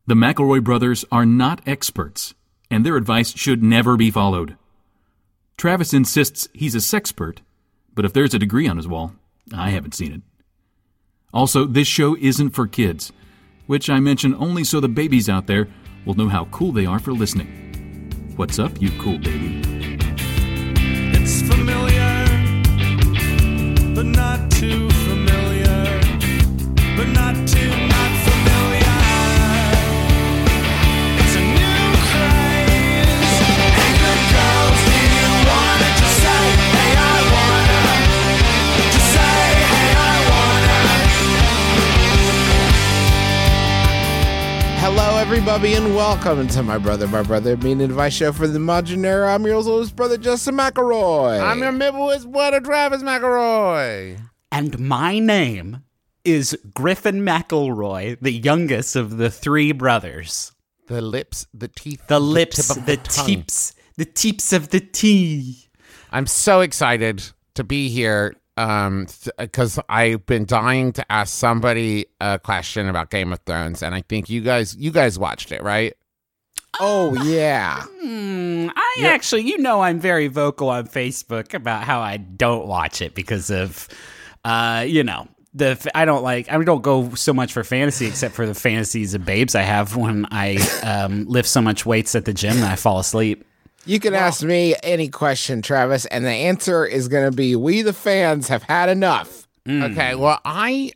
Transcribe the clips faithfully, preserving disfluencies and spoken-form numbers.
The McElroy brothers are not experts, and their advice should never be followed. Travis insists he's a sexpert, but if there's a degree on his wall, I haven't seen it. Also, this show isn't for kids, which I mention only so the babies out there will know how cool they are for listening. What's up, you cool baby? It's familiar, but not too familiar, but not too not familiar. It's a new craze. Hey, good girls, do you wanna just say, hey, I wanna? Just say, hey, I wanna. Hello, everybody, and welcome to my brother, my brother, mean advice show for the modern era. I'm your oldest brother, Justin McElroy. I'm your Midwest brother, Travis McElroy. And my name is Griffin McElroy, the youngest of the three brothers. The lips, the teeth, The lips, tip of the tongue. teeps, the teeps of the tea. I'm so excited to be here um, because I've been dying to ask somebody a question about Game of Thrones, and I think you guys, you guys watched it, right? Oh, yeah. Hmm, I actually, you know, I'm very vocal on Facebook about how I don't watch it because of, uh, you know, the I don't like I don't go so much for fantasy except for the fantasies of babes I have when I um, lift so much weights at the gym that I fall asleep. You can ask me any question, Travis, and the answer is going to be, we the fans have had enough. Okay, well, I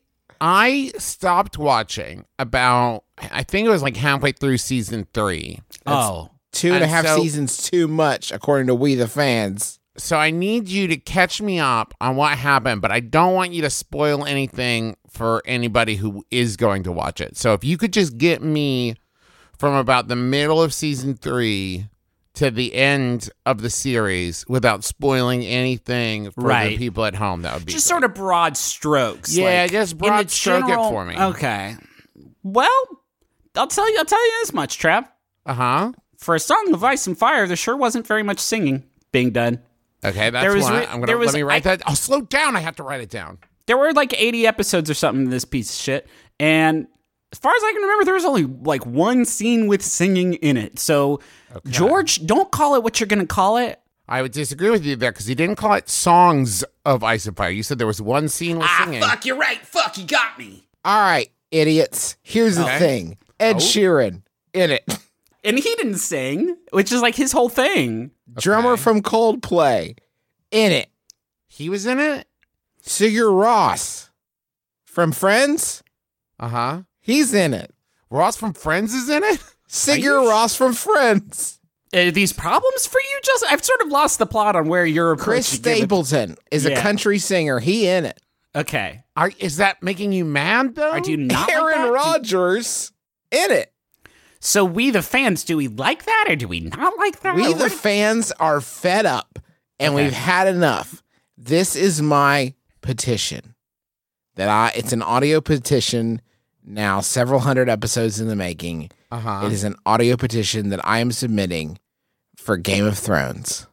I stopped watching about, I think it was like halfway through season three. Oh, Two and, And a half so- seasons too much, according to we the fans. So I need you to catch me up on what happened, but I don't want you to spoil anything for anybody who is going to watch it. So if you could just get me from about the middle of season three to the end of the series without spoiling anything for Right. the people at home, that would be just great. sort of broad strokes. Yeah, like, just in broad the stroke it general- for me. Okay. Well, I'll tell you. I'll tell you this much, Trav. Uh-huh. For a song of Ice and Fire, there sure wasn't very much singing being done. Okay, that's There was one. re- I'm gonna there was- let me write I- that. Oh, slow down. I have to write it down. There were like eighty episodes or something in this piece of shit, and as far as I can remember, there was only like one scene with singing in it. So, George, don't call it what you're going to call it. I would disagree with you there because he didn't call it songs of Ice and Fire. You said there was one scene with singing. you're right. Fuck, you got me. All right, idiots. Here's the Okay. thing. Ed Oh. Sheeran in it. And he didn't sing, which is like his whole thing. Drummer from Coldplay in it. He was in it? Sigur Rós from Friends. Uh-huh. He's in it. Ross from Friends is in it? Sigur Rós from Friends. Are these problems for you, Justin? I've sort of lost the plot on where you're Chris Stapleton is a Yeah. country singer. He in it. Okay. Are, is that making you mad, though? Or do you not Aaron like that? Do- Rodgers in it. So we, the fans, do we like that or do we not like that? We Or the what- fans are fed up and Okay. we've had enough. This is my petition. That I it's an audio petition now, several hundred episodes in the making. Uh-huh. It is an audio petition that I am submitting for Game of Thrones.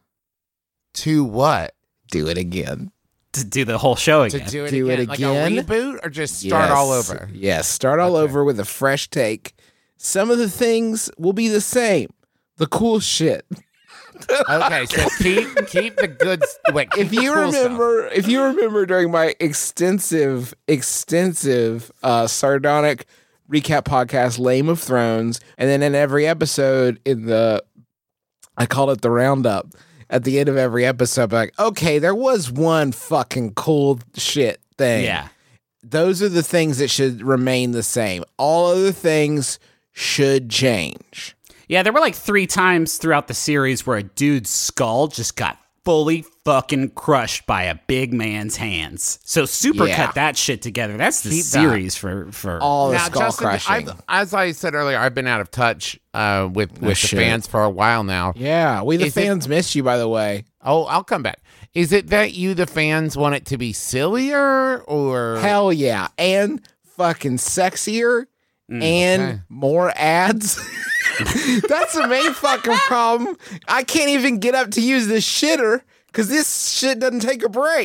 To what? Do it again. to do the whole show To again. do it Do it again? Like again? a reboot or just start Yes. all over? Yes, start all Okay. over with a fresh take. Some of the things will be the same. The cool shit. Okay, so keep keep the good. Wait, keep If the you cool stuff. remember, if you remember during my extensive, extensive, uh, sardonic recap podcast, Lame of Thrones, and then in every episode in the, I call it the roundup. At the end of every episode, I'm like, okay, there was one fucking cool shit thing. Yeah. Those are the things that should remain the same. All other things should change. Yeah, there were like three times throughout the series where a dude's skull just got fully fucking crushed by a big man's hands. So super Yeah. cut that shit together. That's the Keep that. series for for All the Now, skull Justin, crushing. I've, as I said earlier, I've been out of touch uh, with with the shit. fans for a while now. Yeah, we the Is it- fans missed you, by the way. Oh, I'll come back. Is it that you, the fans, want it to be sillier or Hell yeah. And fucking sexier and okay. more ads. That's the main fucking problem. I can't even get up to use the shitter because this shit doesn't take a break.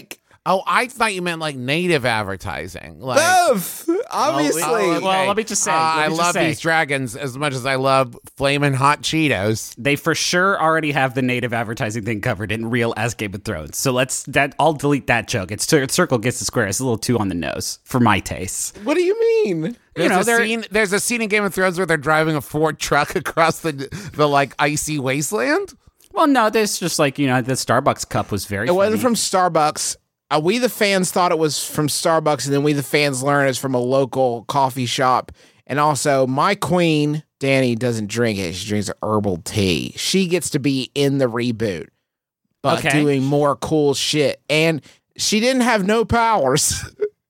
Oh, I thought you meant like native advertising. Like, Both, obviously. oh, okay. well, let me just say, Uh, let me I just love say. these dragons as much as I love flaming hot Cheetos. They for sure already have the native advertising thing covered in real as Game of Thrones. So let's that I'll delete that joke. It's circle gets the square. It's a little too on the nose for my taste. What do you mean? There's, know, a they're- scene, there's a scene in Game of Thrones where they're driving a Ford truck across the the like icy wasteland. Well, no, there's just like, you know, the Starbucks cup was very It wasn't funny. from Starbucks. Uh, we, the fans, thought it was from Starbucks, and then we, the fans, learned it's from a local coffee shop. And also, my queen, Danny, doesn't drink it. She drinks herbal tea. She gets to be in the reboot, but Okay. doing more cool shit. And she didn't have no powers.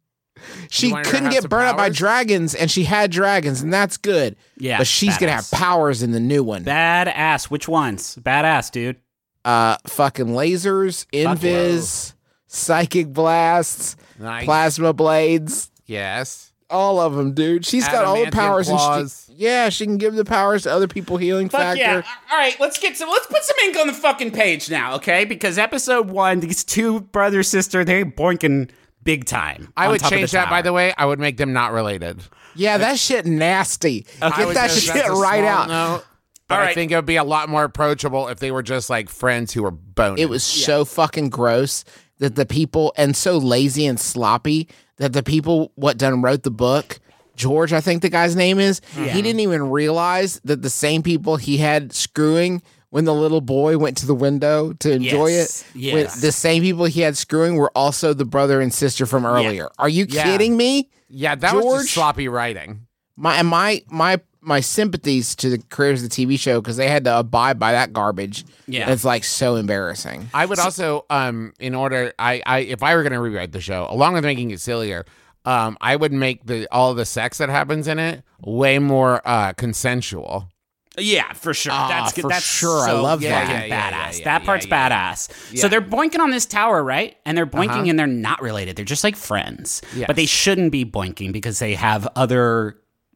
She wanted her to couldn't have get some burned up by powers? dragons, and she had dragons, and that's good. Yeah, but she's gonna have badass. powers in the new one. Badass. Which ones? Badass, dude. uh, fucking lasers, invis, psychic blasts, Nice. plasma blades, Yes. all of them, dude. She's got all the Adamantium powers. And claws. she, yeah, she can give the powers to other people. Healing Fuck factor. yeah. All right, let's get some, let's put some ink on the fucking page now, okay? Because episode one, these two brother, sister, they're boinking big time. I on would top of change that, by tower. the way. I would make them not related. Yeah, that shit nasty. I Get would that just- shit that's a right small out. note, but All I right. think it would be a lot more approachable if they were just like friends who were boning. It was so fucking gross that the people, and so lazy and sloppy that the people what done wrote the book, George, I think the guy's name is, he didn't even realize that the same people he had screwing when the little boy went to the window to enjoy Yes, it, yes. when the same people he had screwing were also the brother and sister from earlier. Are you Yeah. kidding me? Yeah, that was George? just sloppy writing. My and my my my sympathies to the creators of the T V show because they had to abide by that garbage. Yeah. And it's like so embarrassing. I would also, um, in order, I, I, if I were going to rewrite the show, along with making it sillier, um, I would make the all the sex that happens in it way more uh, consensual. Yeah, for sure. Ah, that's for that's sure. I so love fucking that. Yeah, yeah, yeah, badass. yeah, that yeah, part's yeah. badass. Yeah. So they're boinking on this tower, right? And they're boinking Uh-huh. and they're not related. They're just like friends. Yes. But they shouldn't be boinking because they have other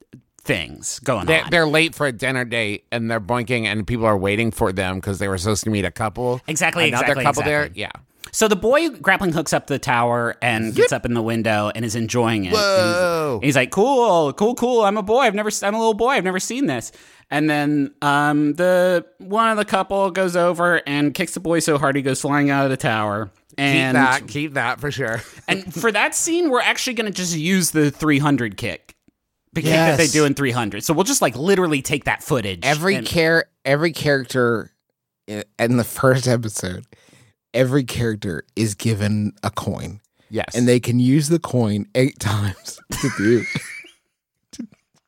things going They're, on. they're late for a dinner date and they're boinking, and people are waiting for them because they were supposed to meet a couple. Exactly, Another exactly, couple there. exactly. Yeah. So the boy grappling hooks up the tower and gets up in the window and is enjoying it. And he's- Whoa. He's, like, "Cool, cool, cool. I'm a boy. I've never. I'm a little boy. I've never seen this." And then um, the one of the couple goes over and kicks the boy so hard he goes flying out of the tower. And keep that. Keep that for sure. and for that scene, we're actually going to just use the three hundred kick. The kick Yes. that they do in three hundred. So we'll just like literally take that footage. Every and- char- every character in, in the first episode, every character is given a coin, Yes. and they can use the coin eight times to do to,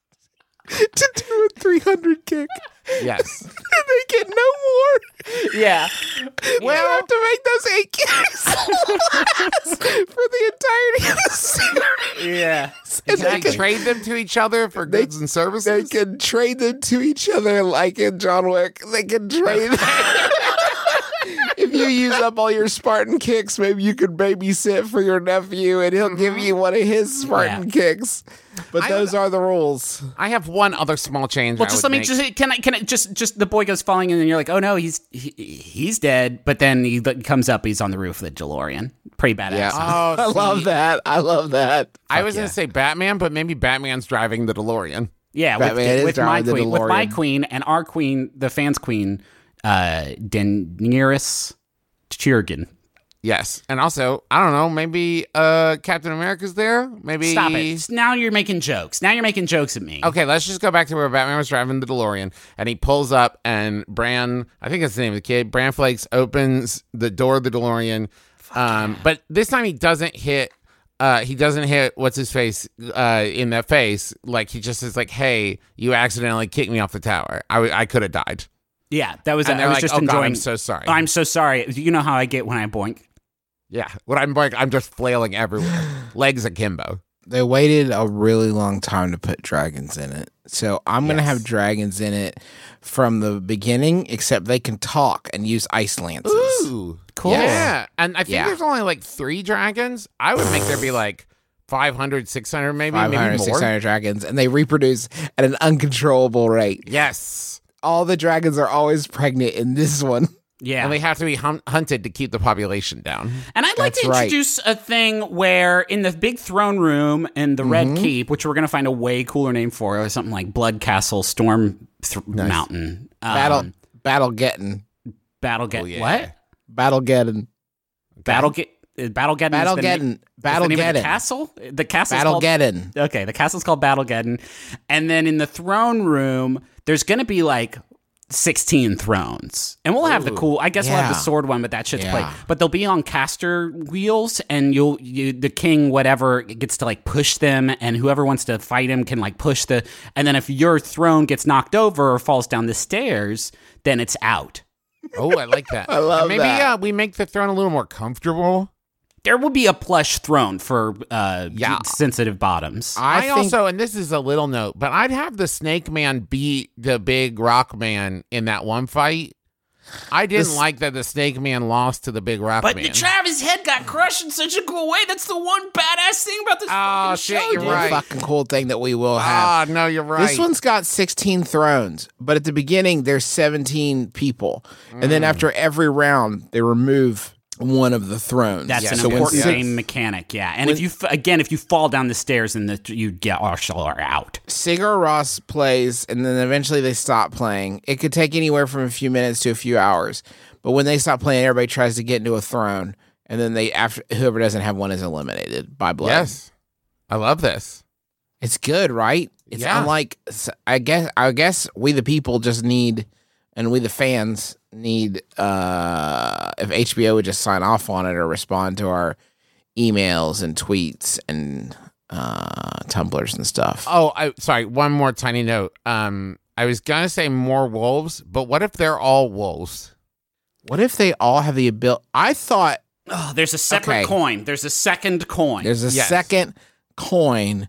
to do a three hundred kick. yes. And they get no more. Yeah. We have to make those eight kicks last for the entirety of the series. Yeah. And Can they they can, trade them to each other for They- goods and they services? can trade them to each other like in John Wick. They can trade. If you use up all your Spartan kicks, maybe you could babysit for your nephew and he'll give you one of his Spartan Yeah. kicks. But I those would- are the rules. I have one other small change. Well, I just would let me make. just can I can I just just the boy goes falling in and you're like, oh no, he's he, he's dead. But then he l- comes up, he's on the roof of the DeLorean. Pretty badass. Yeah. Oh, I love see, that. I love that. I was yeah. gonna say Batman, but maybe Batman's driving the DeLorean. Yeah, with, Batman is with my driving the queen, with my DeLorean. queen and our queen, the fans' queen, uh, Daenerys Chirgan. Yes, and also I don't know, maybe uh, Captain America's there. Maybe Stop it! Now you're making jokes. Now you're making jokes at me. Okay, let's just go back to where Batman was driving the DeLorean, and he pulls up, and Bran, I think that's the name of the kid, Bran Flakes opens the door of the DeLorean, um, but this time he doesn't hit, uh, he doesn't hit what's his face uh, in the face. Like he just is like, "Hey, you accidentally kicked me off the tower. I, w- I could have died." Yeah, that was. And I they're was like, just "Oh, God, enjoying. I'm so sorry." I'm so sorry. You know how I get when I boink. Yeah, what I'm like, I'm just flailing everywhere, legs akimbo. They waited a really long time to put dragons in it. So I'm going to Yes. have dragons in it from the beginning, except they can talk and use ice lances. Ooh, Cool. Yeah, and I think Yeah. there's only like three dragons. I would make there be like five hundred, six hundred, maybe, five hundred, maybe more. six hundred dragons, and they reproduce at an uncontrollable rate. Yes. All the dragons are always pregnant in this one. Yeah. And they have to be hun- hunted to keep the population down. And I'd like That's to right. introduce a thing where in the big throne room in the Mm-hmm. Red Keep, which we're going to find a way cooler name for, or something like Blood Castle Storm th- Mountain. Um, Battle Battle getting. Battle get Oh, yeah. what? Battle getting. Battle get Battle Geddon. Battle is the na- Geddon. is the Battle name of the Geddon. castle. The castle's Battle called getting. Okay, the castle's called Battlegeddon. And then in the throne room, there's going to be like sixteen thrones. And we'll have the cool, I guess we'll have the Yeah. sword one, but that shit's Yeah. play. But they'll be on caster wheels, and you'll, you, the king, whatever, gets to like push them, and whoever wants to fight him can like push the, and then if your throne gets knocked over or falls down the stairs, then it's out. Oh, I like that. I love And maybe that. Uh, we make the throne a little more comfortable. There will be a plush throne for uh, Yeah. sensitive bottoms. I, I think- also, and this is a little note, but I'd have the Snake Man beat the big Rock Man in that one fight. I didn't This- like that the Snake Man lost to the big Rock But Man. the Travis head got crushed in such a cool way. That's the one badass thing about this Oh, fucking shit, show, you're dude. One right. fucking cool thing that we will have. Ah, no, you're right. This one's got sixteen thrones, but at the beginning there's seventeen people, and then after every round they remove one of the thrones. That's Yeah, an so when important six- game mechanic, yeah. And if you f- again, if you fall down the stairs, and the you get Arshal are out. Sigur Rós plays, and then eventually they stop playing. It could take anywhere from a few minutes to a few hours, but when they stop playing, everybody tries to get into a throne, and then they after whoever doesn't have one is eliminated by blood. Yes. I love this. It's good, right? It's Yeah. unlike I guess I guess we the people just need, and we the fans need uh if H B O would just sign off on it or respond to our emails and tweets and uh tumblers and stuff. Oh, I sorry. One more tiny note. Um, I was gonna say more wolves, but what if they're all wolves? What if they all have the ability? I thought Oh, there's a separate Okay. coin. There's a second coin. there's a Yes. second coin.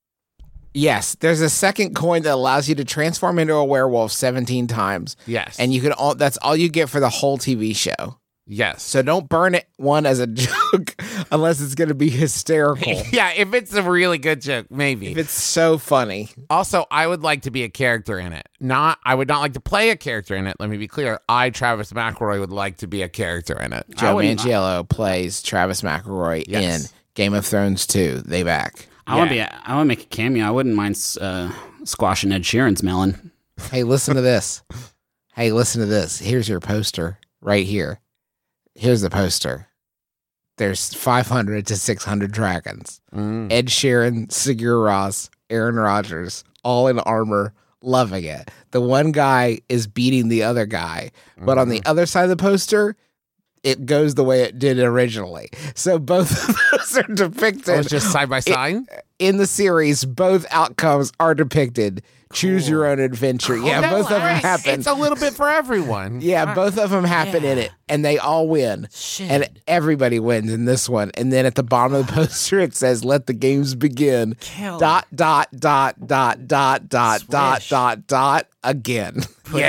Yes, there's a second coin that allows you to transform into a werewolf seventeen times. Yes. And you can all that's all you get for the whole T V show. yes. So don't burn it one as a joke unless it's going to be hysterical. yeah, if it's a really good joke, maybe. If it's so funny. Also, I would like to be a character in it. Not, I would not like to play a character in it. Let me be clear. I, Travis McElroy, would like to be a character in it. I Joe wouldn't- Manganiello plays Travis McElroy Yes. in Game of Thrones two. They back. I want to be. A, I want to make a cameo. I wouldn't mind uh, squashing Ed Sheeran's melon. Hey, listen to this. Hey, listen to this. Here's your poster right here. Here's the poster. There's five hundred to six hundred dragons. Mm. Ed Sheeran, Sigur Rós, Aaron Rodgers, all in armor, loving it. The one guy is beating the other guy, but on the other side of the poster, it goes the way it did originally. So both of those are So depicted it's just side by side? in the series. Both outcomes are depicted. Choose your own adventure. Yeah, That- both of them alright, happen. It's a little bit for everyone. Yeah, both of them happen in it, and they all win. Shit. And everybody wins in this one. And then at the bottom of the poster, it says, "Let the games begin." Kill. Dot dot dot dot dot dot dot Swish. dot dot again.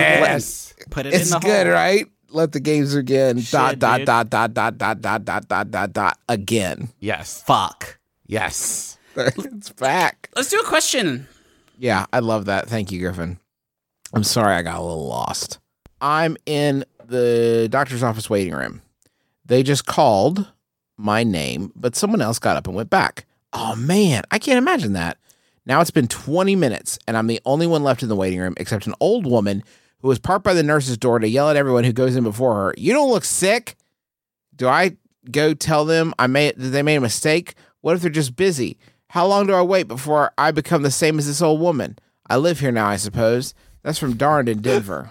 Yes. Put it in It's the good, hole. right? Let the games begin. Dot Shit, dot dude. dot dot dot dot dot dot dot dot dot again. Yes. Fuck. Yes. It's back. Let's do a question. Yeah, I love that. Thank you, Griffin. I'm sorry I got a little lost. I'm in the doctor's office waiting room. They just called my name, but someone else got up and went back. Oh, man, I can't imagine that. Now it's been twenty minutes, and I'm the only one left in the waiting room except an old woman who was parked by the nurse's door to yell at everyone who goes in before her. "You don't look sick." Do I go tell them I made that they made a mistake? What if they're just busy? How long do I wait before I become the same as this old woman? I live here now, I suppose. That's from Darn in Denver.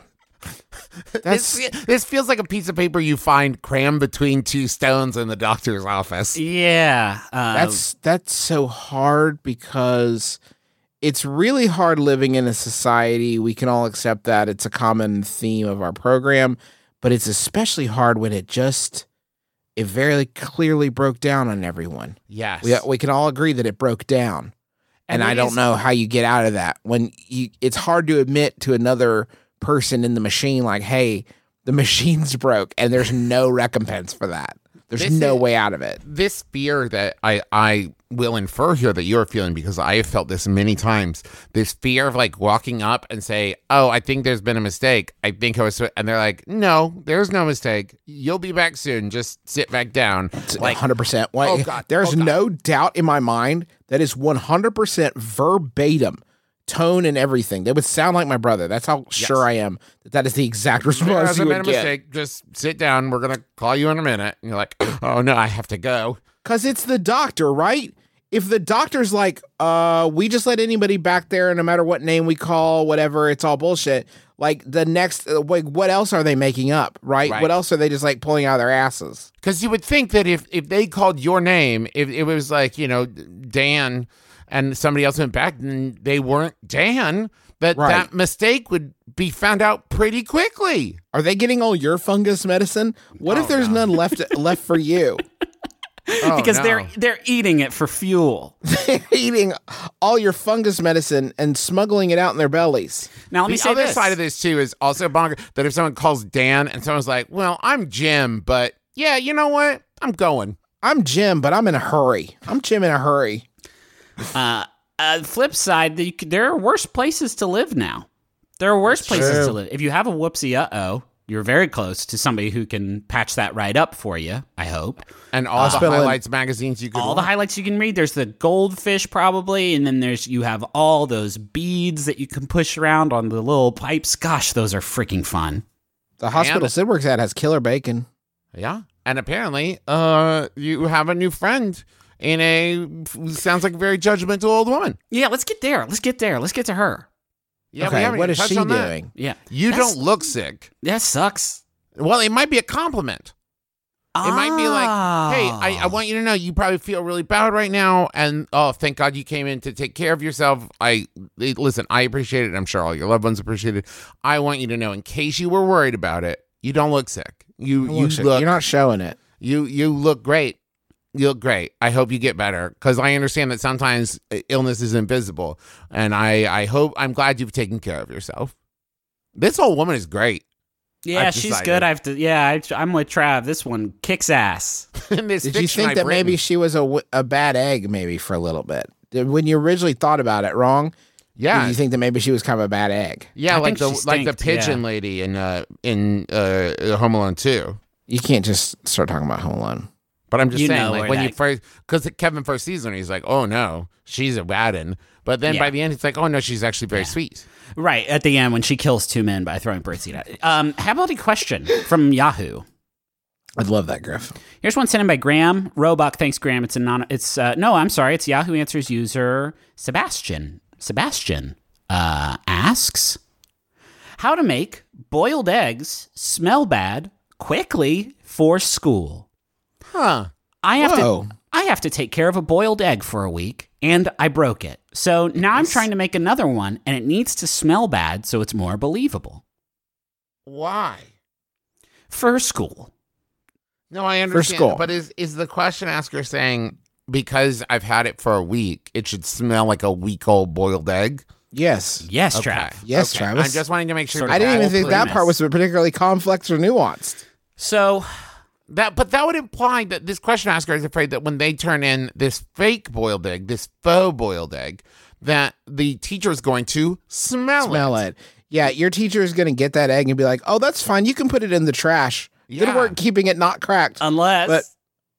That's This, this feels like a piece of paper you find crammed between two stones in the doctor's office. Yeah. Uh, that's that's so hard because it's really hard living in a society. We can all accept that. It's a common theme of our program, but it's especially hard when it just it very clearly broke down on everyone. Yes. We we can all agree that it broke down. And, And I it don't is- know how you get out of that when you, it's hard to admit to another person in the machine, like, hey, the machine's broke and there's no recompense for that. There's This no is- way out of it. This fear that I, I will infer here that you're feeling, because I have felt this many times. This fear of like walking up and say, "Oh, I think there's been a mistake. I think I was," and they're like, "No, there's no mistake. You'll be back soon. Just sit back down." Like Like, one hundred percent. oh, God. There's Oh, God. no doubt in my mind that is one hundred percent verbatim tone and everything. They would sound like my brother. That's how sure I am that that is the exact there response hasn't you been a would get. mistake. Just sit down. We're gonna call you in a minute. And you're like, "Oh no, I have to go." Because it's the doctor, right? If the doctor's like, uh, we just let anybody back there, no matter what name we call, whatever, it's all bullshit. Like the next, uh, like, what else are they making up, right? Right. What else are they just like pulling out of their asses? Because you would think that if if they called your name, if it was like, you know, Dan, and somebody else went back and they weren't Dan, that Right. that mistake would be found out pretty quickly. Are they getting all your fungus medicine? What if Oh, there's no. none left left for you? Oh, because no. they're they're eating it for fuel. Eating all your fungus medicine and smuggling it out in their bellies. Now let me The say other this. side of this too is also bonker, that if someone calls Dan and someone's like, "Well, I'm Jim, but yeah, you know what? I'm going." I'm Jim, but I'm in a hurry. I'm Jim in a hurry. Uh, uh, flip side, the, there are worse places to live now. There are worse places true. to live. If you have a whoopsie, uh oh, you're very close to somebody who can patch that right up for you. I hope. And all the Hospital in- highlights magazines you could All the want. highlights you can read. There's the goldfish probably, and then there's you have all those beads that you can push around on the little pipes. Gosh, those are freaking fun. The hospital And- Sid works at has killer bacon. Yeah. And apparently, uh, you have a new friend in a sounds like a very judgmental old woman. Yeah, let's get there. Let's get there. Let's get to her. Yeah, we okay, haven't what even is touched she on that. doing? Yeah, You That's- don't look sick. That sucks. Well, it might be a compliment. It might be like, "Hey, I, I Ah. want you to know you probably feel really bad right now, and oh, thank God you came in to take care of yourself. I eh, listen, I appreciate it. I'm sure all your loved ones appreciate it. I want you to know, in case you were worried about it, you don't look sick. You you Look, look you're not showing it. you you look great. You look great. I hope you get better, because I understand that sometimes illness is invisible, and I I hope I'm glad you've taken care of yourself. This old woman is great. Yeah, I've she's decided. good. I have to. Yeah, I, I'm with Trav. This one kicks ass. In this Did you fiction think I've that maybe written. she was a, w- a bad egg maybe for a little bit? Did- When you originally thought about it wrong, Yeah, did you think that maybe she was kind of a bad egg? yeah, I like think the she like the stinked, pigeon yeah. lady in uh in uh Home Alone two. You can't just start talking about Home Alone. But I'm just You saying, know like where when you that- first, because Kevin first season, he's like, "Oh no, she's a Wadden," but then Yeah. by the end, it's like, "Oh no, she's actually very sweet." Right at the end when she kills two men by throwing birdseed at it. Um, how about a question from Yahoo? I'd love that, Griff. Here's one sent in by Graham Roebuck. Thanks, Graham. It's a non. It's uh, no. I'm sorry. It's Yahoo Answers user Sebastian. Sebastian uh, asks how to make boiled eggs smell bad quickly for school. Huh? I have Whoa. to. I have to take care of a boiled egg for a week, and I broke it. So now I'm trying to make another one, and it needs to smell bad so it's more believable Why? for school. No, I understand. school. But is is the question asker saying because I've had it for a week, it should smell like a week old boiled egg? Yes. Yes, Okay. Trav. Yes, Okay. Travis. I'm just wanting to make sure. Sort I of didn't even whole think that premise. part was particularly complex or nuanced. So That, but that would imply that this question asker is afraid that when they turn in this fake boiled egg, this faux boiled egg, that the teacher is going to smell, Smell it. Yeah, your teacher is going to get that egg and be like, "Oh, that's fine. You can put it in the trash. Good Yeah. work keeping it not cracked." unless But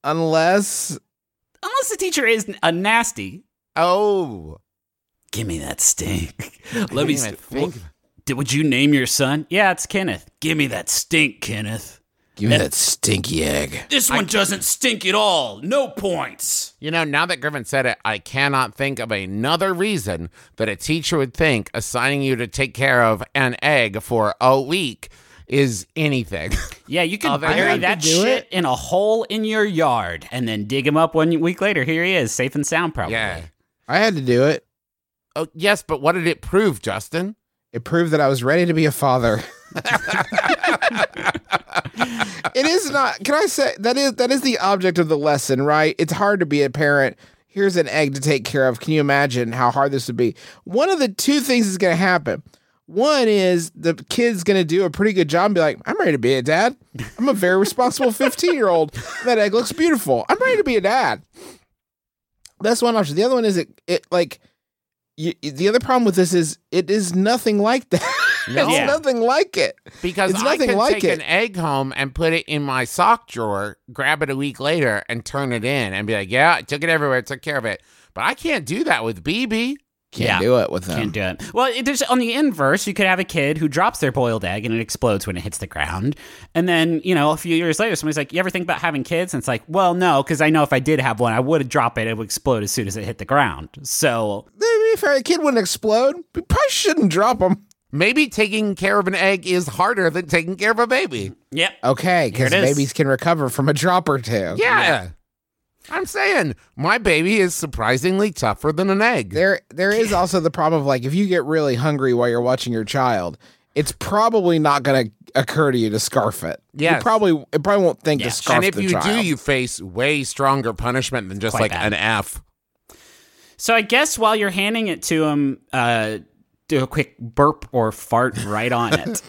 unless unless the teacher is a nasty, Oh, give me that stink. Let Let me. me st- think. wh- Did would you name your son? Yeah, it's Kenneth. Give me that stink, Kenneth. give me that stinky egg. This one doesn't stink at all. No points. You know, now that Griffin said it, I cannot think of another reason that a teacher would think assigning you to take care of an egg for a week is anything. Yeah, you can Oh, they bury had that to do shit it? in a hole in your yard and then dig him up one week later. Here he is, safe and sound, probably. Yeah. I had to do it. Oh, yes, but what did it prove, Justin? It proved that I was ready to be a father. It is not. Can I say that is that is the object of the lesson, right? It's hard to be a parent. Here's an egg to take care of. Can you imagine how hard this would be? One of the two things is going to happen. One is the kid's going to do a pretty good job and be like, "I'm ready to be a dad. I'm a very responsible fifteen year old. That egg looks beautiful. I'm ready to be a dad." That's one option. The other one is it, it like, you, the other problem with this is it is nothing like that. No. It's Yeah. nothing like it. Because it's I nothing can like take it. an egg home and put it in my sock drawer, grab it a week later, and turn it in and be like, yeah, I took it everywhere, took care of it. But I can't do that with B B. Can't Yeah. do it with them. Can't do it. Well, it- there's on the inverse, you could have a kid who drops their boiled egg and it explodes when it hits the ground. And then, you know, a few years later, somebody's like, you ever think about having kids? And it's like, well, no, because I know if I did have one, I would drop it. It would explode as soon as it hit the ground. So, To be fair, a kid wouldn't explode. We probably shouldn't drop them. Maybe taking care of an egg is harder than taking care of a baby. yep. Okay, because Here it is. babies can recover from a drop or two. Yeah. I'm saying my baby is surprisingly tougher than an egg. There, there is also the problem of like if you get really hungry while you're watching your child, it's probably not going to occur to you to scarf it. You Yes. probably it probably won't think Yeah. to scarf And if the you child. do, you face way stronger punishment than just Quite like bad. an F. So I guess while you're handing it to him, uh, do a quick burp or fart right on it.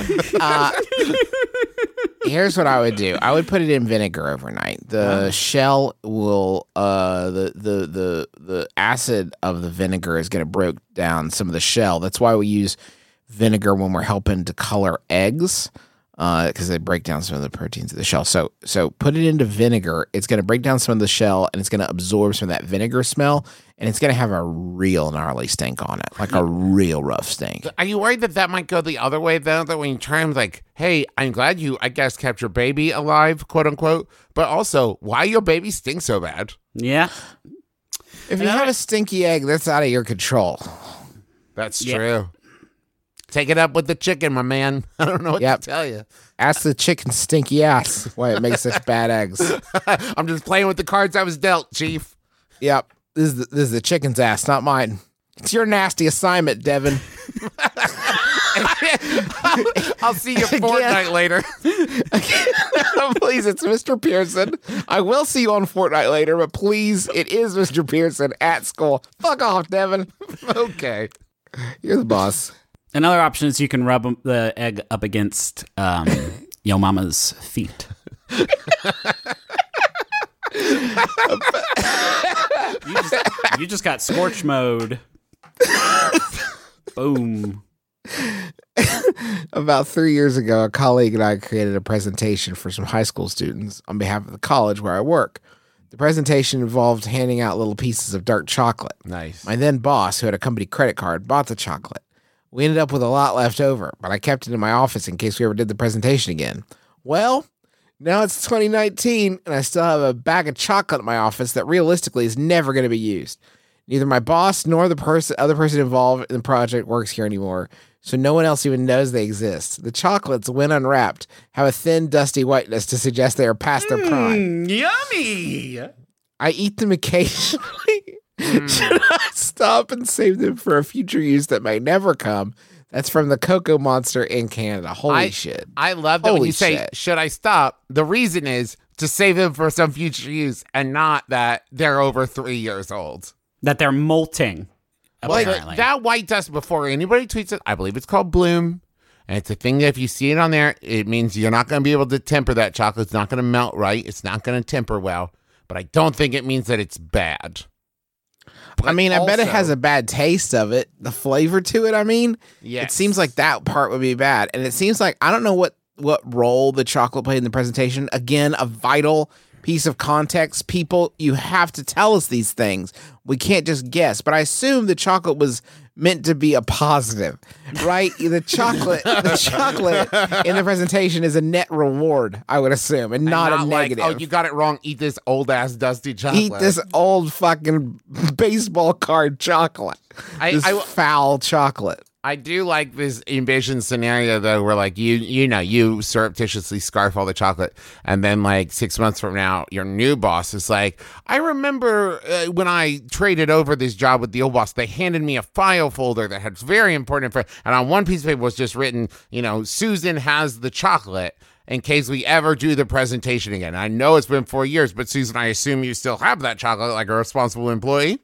Here's what I would do. I would put it in vinegar overnight. The shell will uh the the the the acid of the vinegar is going to break down some of the shell. That's why we use vinegar when we're helping to color eggs. Uh, because they break down some of the proteins of the shell. So, so put it into vinegar. It's going to break down some of the shell, and it's going to absorb some of that vinegar smell, and it's going to have a real gnarly stink on it, like a real rough stink. Are you worried that that might go the other way, though? That when you try and like, hey, I'm glad you, I guess, kept your baby alive, quote unquote, but also, why your baby stinks so bad? Yeah. If you have a stinky egg, that's out of your control. That's Yeah. true. Take it up with the chicken, my man. I don't know what Yep. to tell you. Ask the chicken's stinky ass why it makes such bad eggs. I'm just playing with the cards I was dealt, Chief. Yep, this is the, this is the chicken's ass, not mine. It's your nasty assignment, Devin. I'll see you a fortnight later. Please, it's Mister Pearson. I will see you on Fortnite later, but please, it is Mister Pearson at school. Fuck off, Devin. Okay. You're the boss. Another option is you can rub the egg up against um, Yo Mama's feet. you, just, you just got scorch mode. Boom. About three years ago, a colleague and I created a presentation for some high school students on behalf of the college where I work. The presentation involved handing out little pieces of dark chocolate. Nice. My then boss, who had a company credit card, bought the chocolate. We ended up with a lot left over, but I kept it in my office in case we ever did the presentation again. Well, now it's twenty nineteen, and I still have a bag of chocolate in my office that realistically is never going to be used. Neither my boss nor the person, other person involved in the project works here anymore, so no one else even knows they exist. The chocolates, when unwrapped, have a thin, dusty whiteness to suggest they are past their prime. Yummy. I eat them occasionally. Should I stop and save them for a future use that may never come? That's from the Cocoa Monster in Canada. Holy I, shit. I love that when Holy you say, shit. should I stop? The reason is to save them for some future use and not that they're over three years old. That they're molting. Like Apparently. that white dust before anybody tweets it, I believe it's called bloom. And it's a thing that if you see it on there, it means you're not going to be able to temper that chocolate. It's not going to melt right. It's not going to temper well. But I don't think it means that it's bad. I mean, I bet it also- has a bad taste of it. The flavor to it, I mean. Yes. It seems like that part would be bad. And it seems like, I don't know what, what role the chocolate played in the presentation. Again, a vital piece of context. People, you have to tell us these things. We can't just guess. But I assume the chocolate was meant to be a positive, right? The chocolate, the chocolate in the presentation is a net reward, I would assume, and And not, a like, negative. oh, you got it wrong. Eat this old ass dusty chocolate. Eat this old fucking baseball card chocolate. I- this I- foul chocolate. I do like this envision scenario though, where like you, you know, you surreptitiously scarf all the chocolate, and then like six months from now, your new boss is like, I remember uh, when I traded over this job with the old boss, they handed me a file folder that had very important info, and on one piece of paper was just written, you know, Susan has the chocolate in case we ever do the presentation again. I know it's been four years, but Susan, I assume you still have that chocolate like a responsible employee,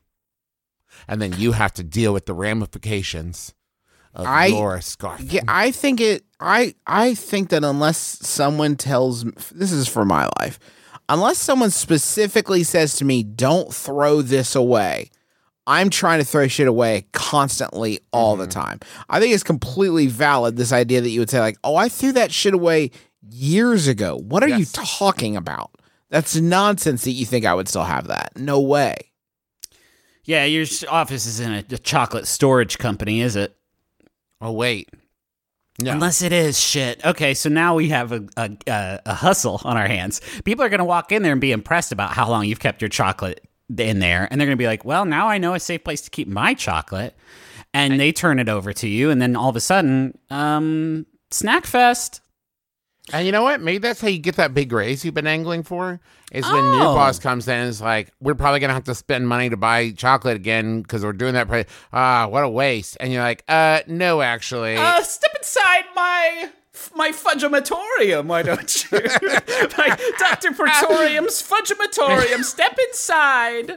and then you have to deal with the ramifications of I- your scarf. Yeah, I think it. I I think that unless someone tells, this is for my life, unless someone specifically says to me, don't throw this away, I'm trying to throw shit away constantly all mm-hmm. the time. I think it's completely valid, this idea that you would say like, oh, I threw that shit away years ago. What are yes. you talking about? That's nonsense that you think I would still have that. No way. Yeah, your office isn't a, a chocolate storage company, is it? Oh, wait. No. Unless it is, shit. Okay, so now we have a, a, a, a hustle on our hands. People are going to walk in there and be impressed about how long you've kept your chocolate in there. And they're going to be like, well, now I know a safe place to keep my chocolate. And they turn it over to you. And then all of a sudden, um, Snack Fest. And you know what? Maybe that's how you get that big raise you've been angling for, is when oh. new boss comes in and is like, we're probably going to have to spend money to buy chocolate again because we're doing that. Price. Ah, what a waste. And you're like, uh, no, actually. Uh, step inside my my fudgematorium, why don't you? Like Doctor Pretorium's fudgematorium. Step inside.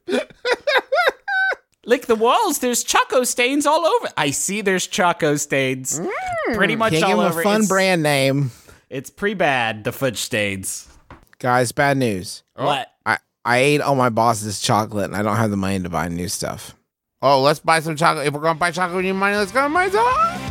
Lick the walls. There's Choco stains all over. I see there's Choco stains. Mm. Pretty much Can't all give him over. a fun it's, brand name. It's pretty bad, the fudge stains. Guys, bad news. What? I, I ate all my boss's chocolate and I don't have the money to buy new stuff. Oh, let's buy some chocolate. If we're going to buy chocolate with your money, let's go and buy some.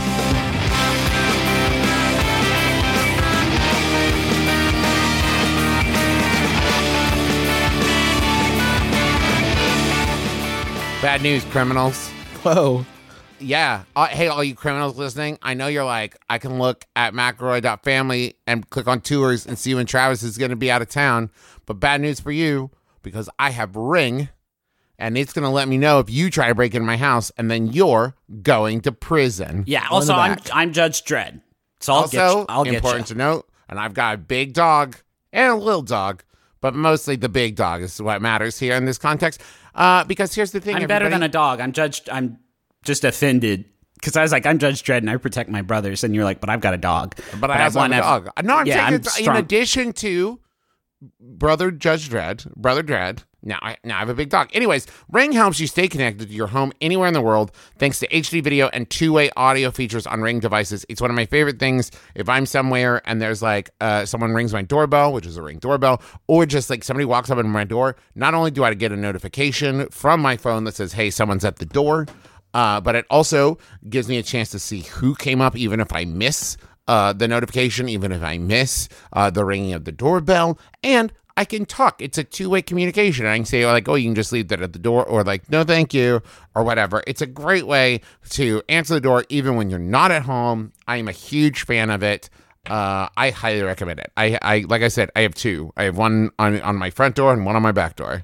Bad news, criminals. Whoa. Yeah. Uh, hey, all you criminals listening, I know you're like, I can look at McElroy dot family and click on tours and see when Travis is going to be out of town. But bad news for you, because I have Ring, and it's going to let me know if you try to break into my house, and then you're going to prison. Yeah, also, I'm I'm Judge Dredd. So I'll also, get you. I'll important get you. to note, and I've got a big dog and a little dog, but mostly the big dog is what matters here in this context. Uh, because here's the thing, I'm everybody. better than a dog. I'm judged. I'm just offended because I was like, I'm Judge Dredd and I protect my brothers, and you're like, but I've got a dog. But, but I have one dog. No, I'm yeah, saying I'm it's in strong. addition to brother Judge Dredd, brother Dredd. Now I now I have a big dog. Anyways, Ring helps you stay connected to your home anywhere in the world thanks to H D video and two-way audio features on Ring devices. It's one of my favorite things. If I'm somewhere and there's like uh, someone rings my doorbell, which is a Ring doorbell, or just like somebody walks up in my door, not only do I get a notification from my phone that says, hey, someone's at the door, uh, but it also gives me a chance to see who came up, even if I miss uh, the notification, even if I miss uh, the ringing of the doorbell, and I can talk. It's a two-way communication. I can say like, oh, you can just leave that at the door, or like, no, thank you, or whatever. It's a great way to answer the door even when you're not at home. I am a huge fan of it. Uh, I highly recommend it. I, I, like I said, I have two. I have one on, on my front door and one on my back door.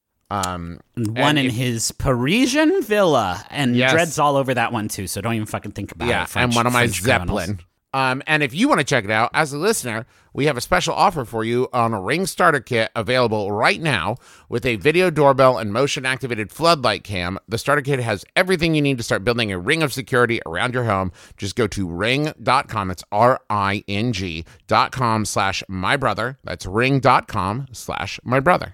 Um, one in if, his Parisian villa, and yes. Dread's all over that one too. So don't even fucking think about yeah, it. Yeah, and one of my French Zeppelin. criminals. Um, and if you want to check it out, as a listener, we have a special offer for you on a Ring Starter Kit available right now with a video doorbell and motion-activated floodlight cam. The Starter Kit has everything you need to start building a ring of security around your home. Just go to ring dot com. It's R I N G dot com slash my brother. That's ring dot com slash my brother.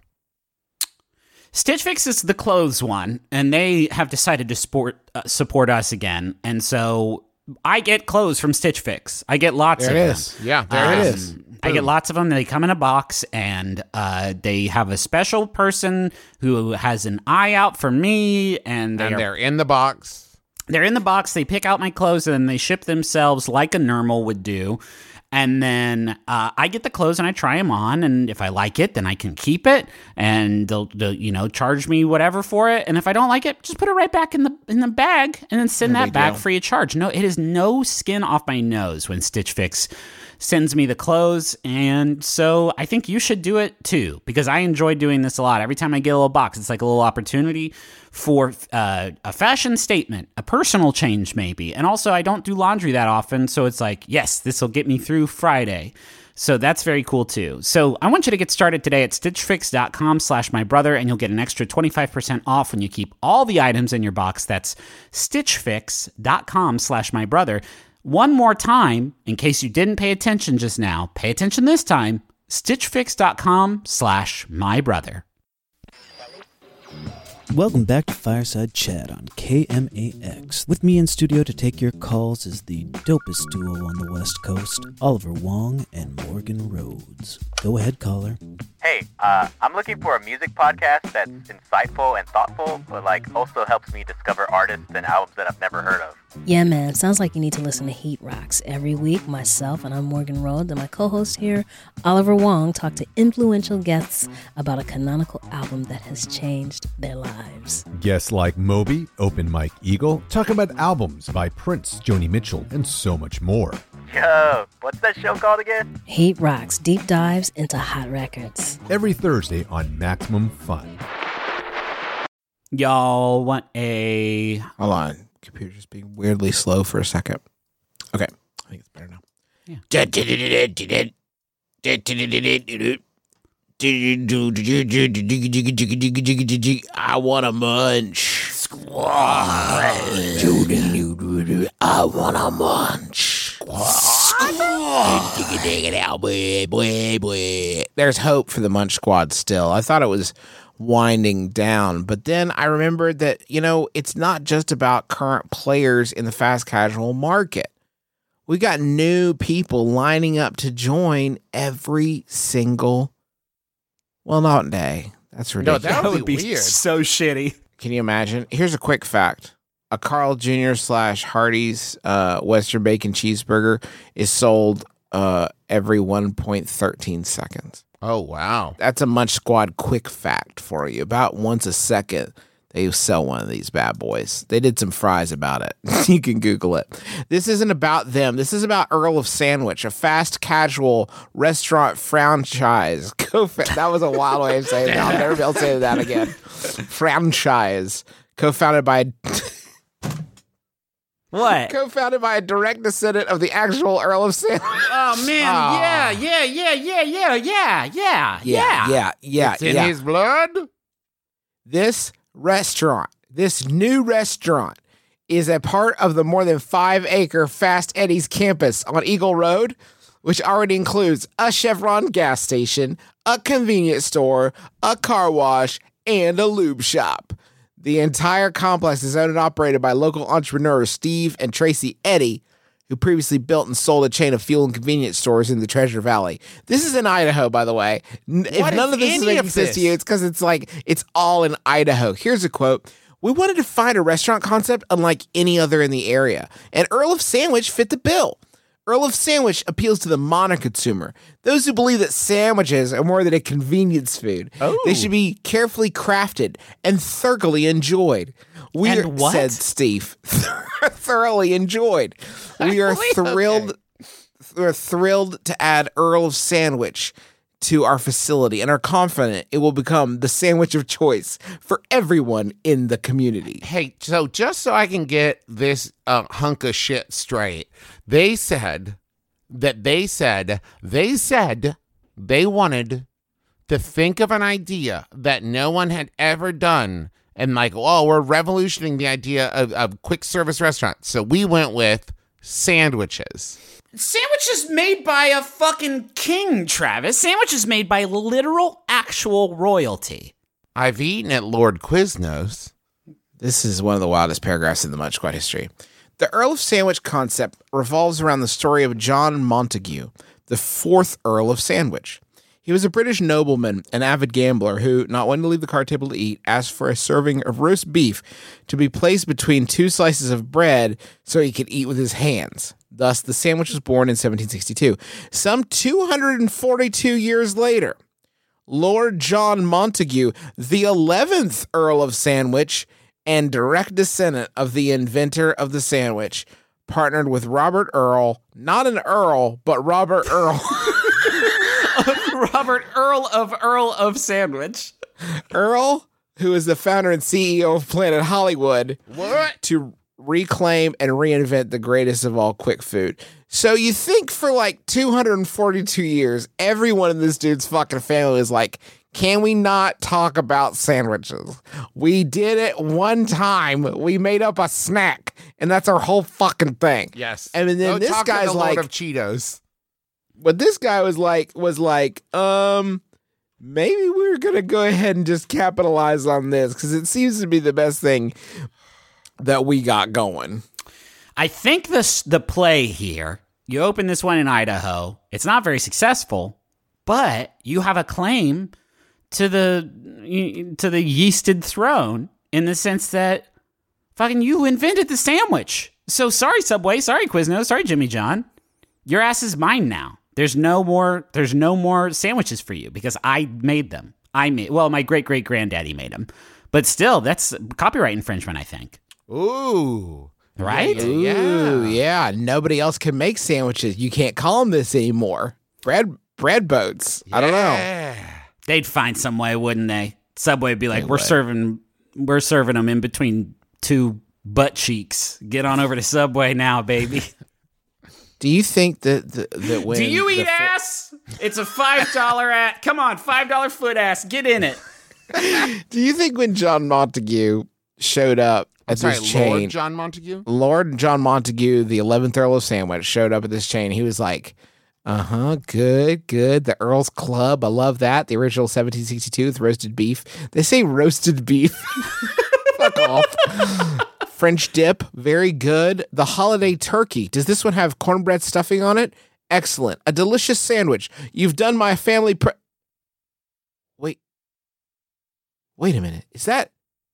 Stitch Fix is the clothes one, and they have decided to support, uh, support us again. And so I get clothes from Stitch Fix. I get lots there of it them. Is. Yeah, there um, it is. I get lots of them. They come in a box, and uh, they have a special person who has an eye out for me, and, they and are, they're in the box. They're in the box. They pick out my clothes, and then they ship themselves like a normal would do. And then uh, I get the clothes and I try them on, and if I like it, then I can keep it, and they'll, they'll, you know, charge me whatever for it. And if I don't like it, just put it right back in the in the bag, and then send No that big back deal. free of charge. No, it is no skin off my nose when Stitch Fix sends me the clothes, and so I think you should do it too, because I enjoy doing this a lot. Every time I get a little box, it's like a little opportunity for uh, a fashion statement, a personal change maybe. And also, I don't do laundry that often, so it's like, yes, this will get me through Friday. So that's very cool too. So I want you to get started today at stitch fix dot com slash my brother, and you'll get an extra twenty-five percent off when you keep all the items in your box. That's stitch fix dot com slash my brother. One more time, in case you didn't pay attention just now, pay attention this time, stitch fix dot com slash my brother. Welcome back to Fireside Chat on K M A X. With me in studio to take your calls is the dopest duo on the West Coast, Oliver Wong and Morgan Rhodes. Go ahead, caller. Hey, uh, I'm looking for a music podcast that's insightful and thoughtful, but like also helps me discover artists and albums that I've never heard of. Yeah, man. Sounds like you need to listen to Heat Rocks. Every week, myself, and I'm Morgan Rhodes, and my co-host here, Oliver Wong, talk to influential guests about a canonical album that has changed their lives. Guests like Moby, Open Mike Eagle, talk about albums by Prince, Joni Mitchell, and so much more. Yo, what's that show called again? Heat Rocks, deep dives into hot records. Every Thursday on Maximum Fun. Y'all want a... Hold on. Computer's being weirdly slow for a second. Okay. I think it's better now. I want a munch. I want a munch. There's hope for the Munch Squad still. I thought it was winding down, but then I remembered that, you know, it's not just about current players in the fast casual market. We got new people lining up to join every single, well, not day. That's No, ridiculous. that would be weird. so shitty. Can you imagine? Here's a quick fact. A Carl Junior slash Hardee's uh, Western Bacon Cheeseburger is sold uh, every one point one three seconds. Oh, wow. That's a Munch Squad quick fact for you. About once a second, they sell one of these bad boys. They did some fries about it. You can Google it. This isn't about them. This is about Earl of Sandwich, a fast casual restaurant franchise. That was a wild way of saying that. I'll never be able to say that again. Franchise. Co-founded by... What? Co-founded by a direct descendant of the actual Earl of Sandwich. Oh, man. Aw. Yeah, yeah, yeah, yeah, yeah, yeah, yeah, Yeah, yeah, yeah. It's in yeah. his blood? This restaurant, this new restaurant, is a part of the more than five acre Fast Eddie's campus on Eagle Road, which already includes a Chevron gas station, a convenience store, a car wash, and a lube shop. The entire complex is owned and operated by local entrepreneurs Steve and Tracy Eddy, who previously built and sold a chain of fuel and convenience stores in the Treasure Valley. This is in Idaho, by the way. N- if What none is of this is any making of sense this? to you, it's because it's like, it's all in Idaho. Here's a quote. We wanted to find a restaurant concept unlike any other in the area, and Earl of Sandwich fit the bill. Earl of Sandwich appeals to the modern consumer, those who believe that sandwiches are more than a convenience food. Oh. They should be carefully crafted and thoroughly enjoyed. We And are, what? said Steve, thoroughly enjoyed. We are believe- thrilled. We're thrilled to add Earl of Sandwich to our facility and are confident it will become the sandwich of choice for everyone in the community. Hey, so just so I can get this uh, hunk of shit straight, they said that they said, they said they wanted to think of an idea that no one had ever done. And like, oh, we're revolutioning the idea of, of quick service restaurants. So we went with sandwiches. Sandwiches made by a fucking king, Travis. Sandwiches made by literal, actual royalty. I've eaten at Lord Quiznos. This is one of the wildest paragraphs in the Munch Squad history. The Earl of Sandwich concept revolves around the story of John Montague, the fourth Earl of Sandwich. He was a British nobleman and avid gambler who, not wanting to leave the card table to eat, asked for a serving of roast beef to be placed between two slices of bread so he could eat with his hands. Thus, the sandwich was born in seventeen sixty-two. Some two hundred forty-two years later, Lord John Montague, the eleventh Earl of Sandwich and direct descendant of the inventor of the sandwich, partnered with Robert Earl, not an Earl, but Robert Earl. Robert Earl of Earl of Sandwich. Earl, who is the founder and C E O of Planet Hollywood, What? to reclaim and reinvent the greatest of all quick food. So you think for like two hundred forty-two years, everyone in this dude's fucking family is like, can we not talk about sandwiches? We did it one time. We made up a snack, and that's our whole fucking thing. Yes. And then Go this talk to guy's the Lord like, of Cheetos. what this guy was like was like, um, maybe we're going to go ahead and just capitalize on this because it seems to be the best thing that we got going. I think this the play here, you open this one in Idaho. It's not very successful, but you have a claim to the to the yeasted throne in the sense that fucking you invented the sandwich. So sorry, Subway. Sorry, Quiznos. Sorry, Jimmy John. Your ass is mine now. There's no more. There's no more sandwiches for you because I made them. I made. Well, my great great granddaddy made them, but still, that's copyright infringement. I think. Ooh. Right? Yeah, yeah. Ooh, yeah. Nobody else can make sandwiches. You can't call them this anymore. Bread bread boats. I don't know. Yeah. They'd find some way, wouldn't they? Subway would be like, They "We're would. serving, we're serving them in between two butt cheeks. Get on over to Subway now, baby." Do you think that that, that when Do you eat the fo- ass? It's a five dollar ass. Come on, five dollar foot ass. Get in it. Do you think when John Montague showed up at Sorry, this chain, Lord John Montague? Lord John Montague, the eleventh Earl of Sandwich, showed up at this chain. He was like, uh-huh, good, good. The Earl's Club, I love that. The original seventeen sixty-two with roasted beef. They say roasted beef. Fuck off. French dip, very good. The holiday turkey. Does this one have cornbread stuffing on it? Excellent. A delicious sandwich. You've done my family pre- Wait. Wait a minute. Is that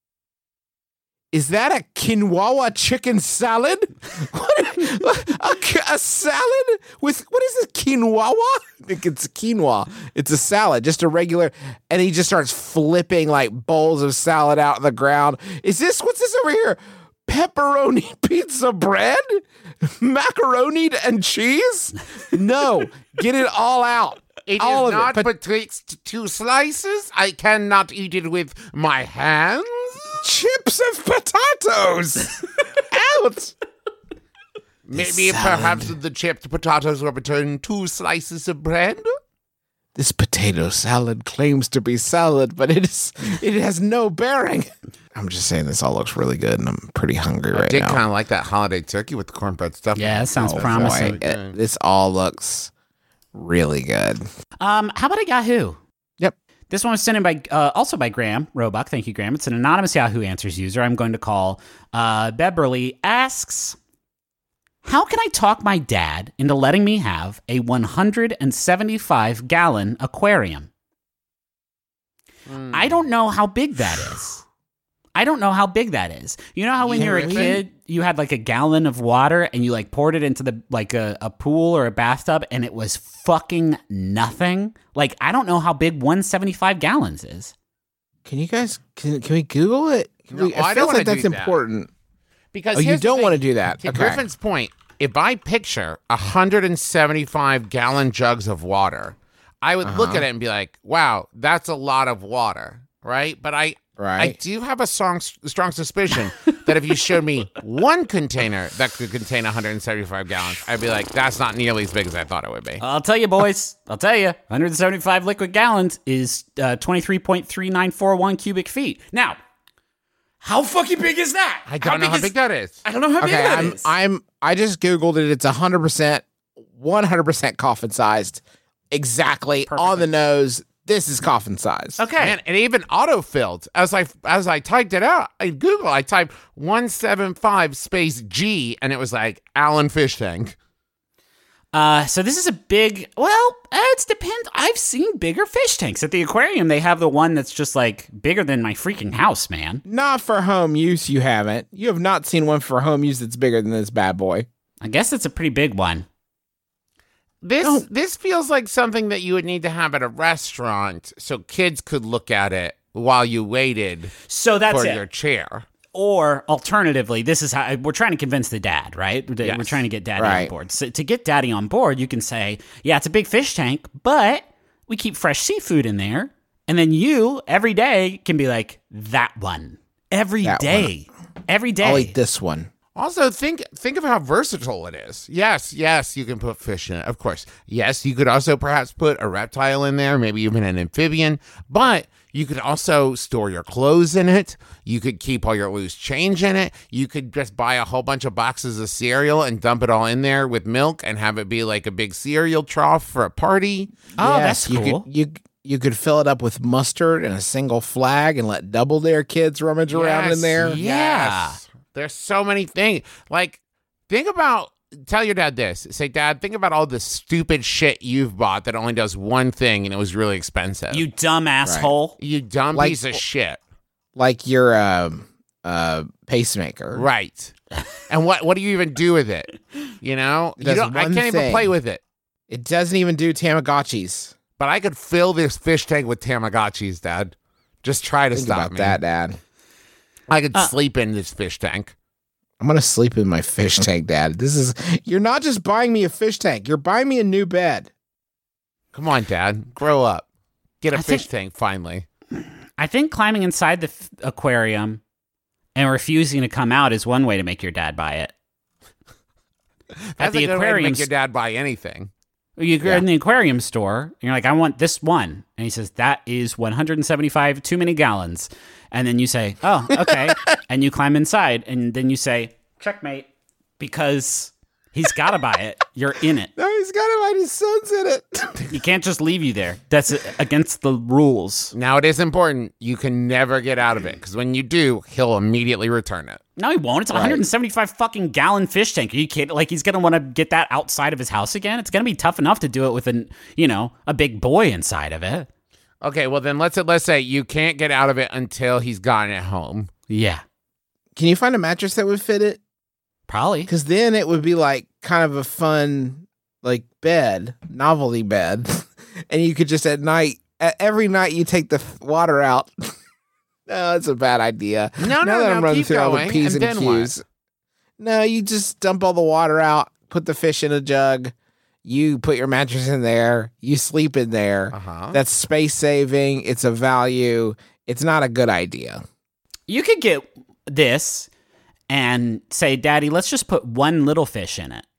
Is that a quinoa chicken salad? What? A, a salad with, what is this, quinoa? I think it's quinoa. It's a salad, just a regular, and he just starts flipping like bowls of salad out on the ground. Is this, what's this over here? Pepperoni pizza bread? Macaroni and cheese? No, get it all out. It all is of not it. But betwixt two slices. I cannot eat it with my hands. chips of potatoes out. Maybe salad. perhaps the chipped potatoes were between two slices of bread. This potato salad claims to be salad, but it is it has no bearing. I'm just saying this all looks really good, and I'm pretty hungry I right did now. kind of like that holiday turkey with the cornbread stuff. Yeah, that sounds Oh, promising. boy. It- this all looks really good. Um, how about a Yahoo? Yep. This one was sent in by uh, also by Graham Roebuck. Thank you, Graham. It's an anonymous Yahoo Answers user. I'm going to call uh, Beverly asks, how can I talk my dad into letting me have a one hundred seventy-five gallon aquarium? Mm. I don't know how big that is. I don't know how big that is. You know how when you were a Really? kid, you had like a gallon of water and you like poured it into the like a, a pool or a bathtub and it was fucking nothing? Like, I don't know how big one hundred seventy-five gallons is. Can you guys can can we Google it? Can No, we, I I don't feel wanna like that's do that. important. Because Oh, you here's the don't thing. want to do that. To Okay. Griffin's point, if I picture one hundred seventy-five gallon jugs of water, I would look Uh-huh. at it and be like, wow, that's a lot of water, right? But I, I Right. do have a strong, strong suspicion that if you showed me one container that could contain one hundred seventy-five gallons, I'd be like, that's not nearly as big as I thought it would be. I'll tell you, boys. I'll tell you. one hundred seventy-five liquid gallons is uh, twenty-three point three nine four one cubic feet. Now, how fucking big is that? I don't know how is- big that is. I don't know how big Okay, that I'm is. I'm I just Googled it. It's one hundred percent, one hundred percent coffin sized. Exactly on the nose. This is coffin sized. okay. Man, it even auto-filled. As I as I typed it out in Google, I typed one seventy-five space G, and it was like Allen Fish Tank. Uh, so this is a big. Well, uh, it depends. I've seen bigger fish tanks at the aquarium. They have the one that's just like bigger than my freaking house, man. Not for home use, you haven't. You have not seen one for home use that's bigger than this bad boy. I guess it's a pretty big one. This this feels like something that you would need to have at a restaurant so kids could look at it while you waited So that's for it. your chair. Or alternatively, this is how we're trying to convince the dad, right? We're Yes. trying to get daddy on Right. board. So to get daddy on board, you can say, yeah, it's a big fish tank, but we keep fresh seafood in there. And then you, every day, can be like, that one. Every That day. Every day. I'll eat this one. Also, think think of how versatile it is. Yes, yes, you can put fish in it, of course. Yes, you could also perhaps put a reptile in there, maybe even an amphibian, but you could also store your clothes in it. You could keep all your loose change in it. You could just buy a whole bunch of boxes of cereal and dump it all in there with milk and have it be like a big cereal trough for a party. Oh, Yes, that's you cool. Could, you you could fill it up with mustard and a single flag and let Double Dare kids rummage around in Yes, there. Yeah. There's so many things. Like, think about, tell your dad this. Say, Dad, think about all the stupid shit you've bought that only does one thing and it was really expensive. You dumb asshole. You dumb Like- piece of shit. Like your uh, uh, pacemaker. Right. And what what do you even do with it? You know? It You does don't, I one can't even thing. play with it. It doesn't even do Tamagotchis. But I could fill this fish tank with Tamagotchis, Dad. Just try to Think stop about me. that, Dad. I could Uh, sleep in this fish tank. I'm gonna sleep in my fish tank, Dad. This is you're not just buying me a fish tank. You're buying me a new bed. Come on, Dad. Grow up. Get a I fish think- tank finally. I think climbing inside the f- aquarium and refusing to come out is one way to make your dad buy it. That's the a good way to aquarium make your dad buy anything. You go in the aquarium store, and you're like, I want this one. And he says, that is one hundred seventy-five too many gallons. And then you say, oh, okay. And you climb inside, and then you say, checkmate, because he's got to buy it. You're in it. No, he's got it. His son's in it. He can't just leave you there. That's against the rules. Now, it is important. You can never get out of it, because when you do, he'll immediately return it. No, he won't. It's a one hundred seventy-five fucking gallon fish tank. Are you kidding? Like, he's going to want to get that outside of his house again? It's going to be tough enough to do it with an, you know, a big boy inside of it. Okay, well, then let's let's say you can't get out of it until he's gotten it home. Yeah, Can you find a mattress that would fit it? probably. Because then it would be like kind of a fun, like bed, novelty bed, and you could just at night, at every night, you take the f- water out. No, it's a bad idea. No, now no, that no, I'm running keep through all the going, P's and and, then what? Q's. No, you just dump all the water out, put the fish in a jug, you put your mattress in there, you sleep in there. Uh-huh. That's space saving. It's a value. It's not a good idea. You could get this and say, Daddy, let's just put one little fish in it.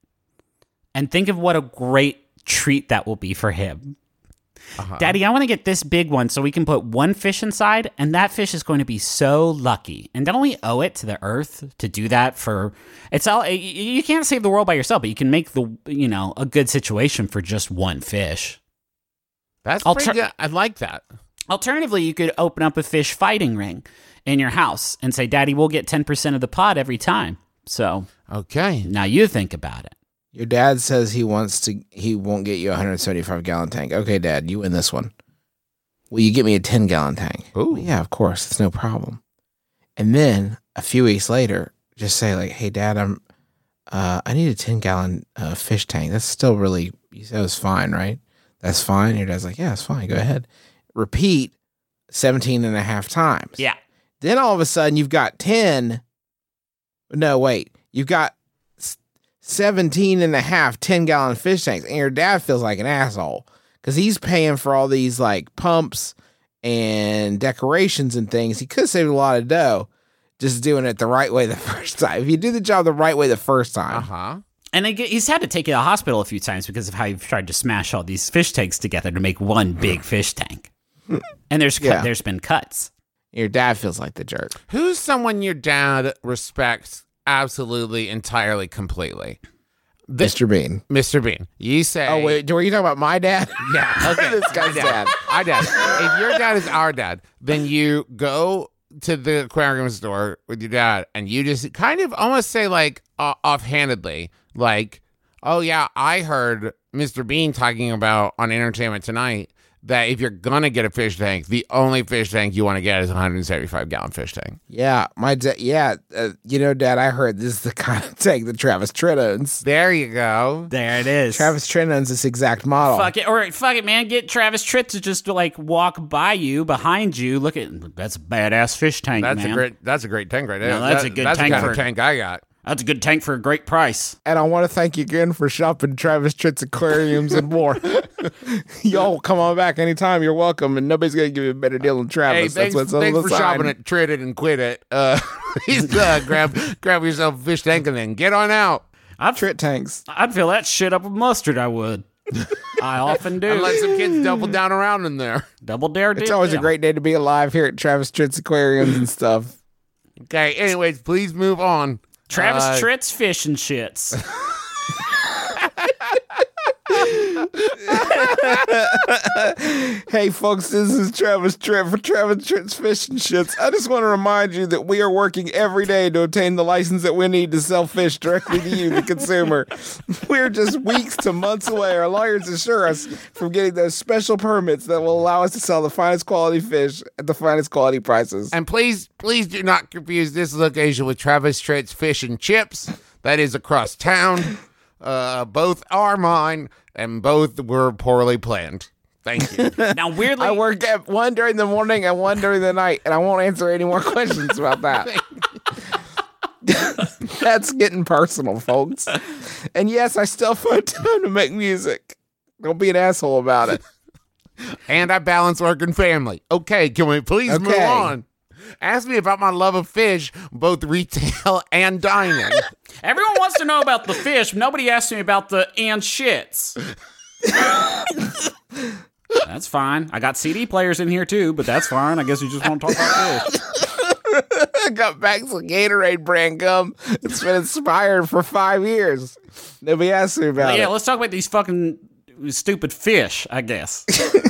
And think of what a great treat that will be for him. Uh-huh. Daddy, I want to get this big one so we can put one fish inside, and that fish is going to be so lucky. And don't we owe it to the earth to do that for it's all you- you can't save the world by yourself, but you can make the you know a good situation for just one fish. That's I'll pretty try- good. I like that. Alternatively, you could open up a fish fighting ring in your house and say, Daddy, we'll get ten percent of the pot every time. So Okay. now you think about it. Your dad says he wants to, he won't get you a one hundred seventy-five gallon tank. Okay, Dad, you win this one. Will you get me a ten gallon tank? Ooh. Well, yeah, of course. It's no problem. And then a few weeks later, just say like, hey, Dad, I'm, uh, I need a ten gallon uh, fish tank. That's still really, you said it was fine, right? That's fine. Your dad's like, yeah, it's fine. Go ahead. Repeat seventeen and a half times. Yeah. Then all of a sudden you've got ten. No, wait. You've got s- seventeen and a half ten gallon fish tanks. And your dad feels like an asshole because he's paying for all these like pumps and decorations and things. He could save a lot of dough just doing it the right way the first time. If you do the job the right way the first time. Uh-huh. And they get, he's had to take you to the hospital a few times because of how you've tried to smash all these fish tanks together to make one big fish tank. And there's cut, Yeah. there's been cuts. Your dad feels like the jerk. Who's someone your dad respects absolutely, entirely, completely? The- Mister Bean. Mister Bean. You say. Oh, wait. Were you talking about my dad? Yeah. Okay. This guy's My dad. Our dad. If your dad is our dad, then you go to the aquarium store with your dad and you just kind of almost say, like, uh, offhandedly, like, oh, yeah, I heard Mister Bean talking about on Entertainment Tonight that if you're going to get a fish tank, the only fish tank you want to get is a one hundred seventy-five gallon fish tank. Yeah, my dad. Yeah, uh, you know, Dad, I heard this is the kind of tank that Travis Tritt owns. There you go. There it is. Travis Tritt owns this exact model. Fuck it, or fuck it, man. Get Travis Tritt to just like walk by you, behind you. Look at that's a badass fish tank, That's man. a great. That's a great tank right there. No, that's That- a good that's tank the kind for- of tank I got. That's a good tank for a great price. And I want to thank you again for shopping Travis Tritt's aquariums and more. Y'all come on back anytime. You're welcome, and nobody's gonna give you a better deal than Hey, Travis. thanks, That's what's on thanks the for sign. shopping at Trid It and Quit It. Uh, please uh, grab grab yourself a fish tank and then get on out. I'd, Tritt tanks. I'd fill that shit up with mustard. I would. I often do. And let some kids double down around in there. Double dare. It's always a great day to be alive here at Travis Tritt's aquariums and stuff. Okay, anyways, please move on. Travis Uh, Tritt's fish and shits. Hey, folks, this is Travis Tritt for Travis Tritt's Fish and Shits. I just want to remind you that we are working every day to obtain the license that we need to sell fish directly to you, the consumer. We're just weeks to months away. Our lawyers assure us from getting those special permits that will allow us to sell the finest quality fish at the finest quality prices. And please, please do not confuse this location with Travis Tritt's Fish and Chips. That is across town. Uh, both are mine, and both were poorly planned. Thank you. Now, weirdly, I work at one during the morning and one during the night, and I won't answer any more questions about that. That's getting personal, folks. And yes, I still find time to make music. Don't be an asshole about it. And I balance work and family. Okay, can we please move Okay. on? Ask me about my love of fish, both retail and dining. everyone wants to know about the fish. Nobody asked me about the and shits. That's fine. I got C D players in here too, but that's fine. I guess we just want to talk about fish. I got bags of Gatorade brand gum. It's been expired for five years. Nobody asked me about Yeah, it. let's talk about these fucking stupid fish, I guess.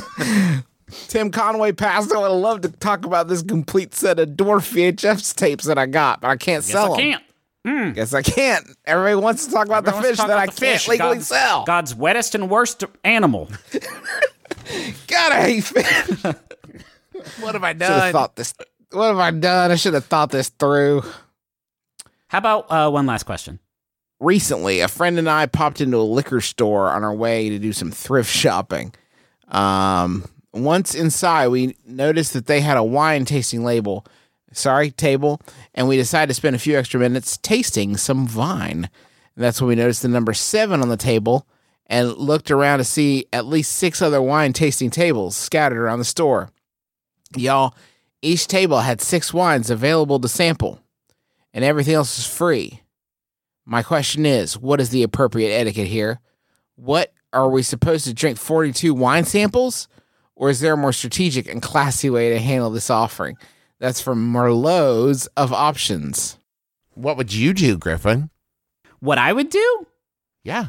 Tim Conway passed. I would love to talk about this complete set of dwarf V H S tapes that I got, but I can't Guess sell I them. can't. Guess I can't. Everybody wants to talk about Everyone the wants fish to talk that about I the can't fish. legally God's, sell. God's wettest and worst animal. God, I hate fish. What have I Should have done? thought this. What have I done? I should have thought this through. How about uh, one last question? Recently, a friend and I popped into a liquor store on our way to do some thrift shopping. Um, once inside, we noticed that they had a wine tasting label, sorry, table, and we decided to spend a few extra minutes tasting some wine. And that's when we noticed the number seven on the table and looked around to see at least six other wine tasting tables scattered around the store. Y'all, each table had six wines available to sample, and everything else is free. My question is, what is the appropriate etiquette here? What, are we supposed to drink forty-two wine samples? Or is there a more strategic and classy way to handle this offering? That's from Merlot's of Options. What would you do, Griffin? What I would do? Yeah.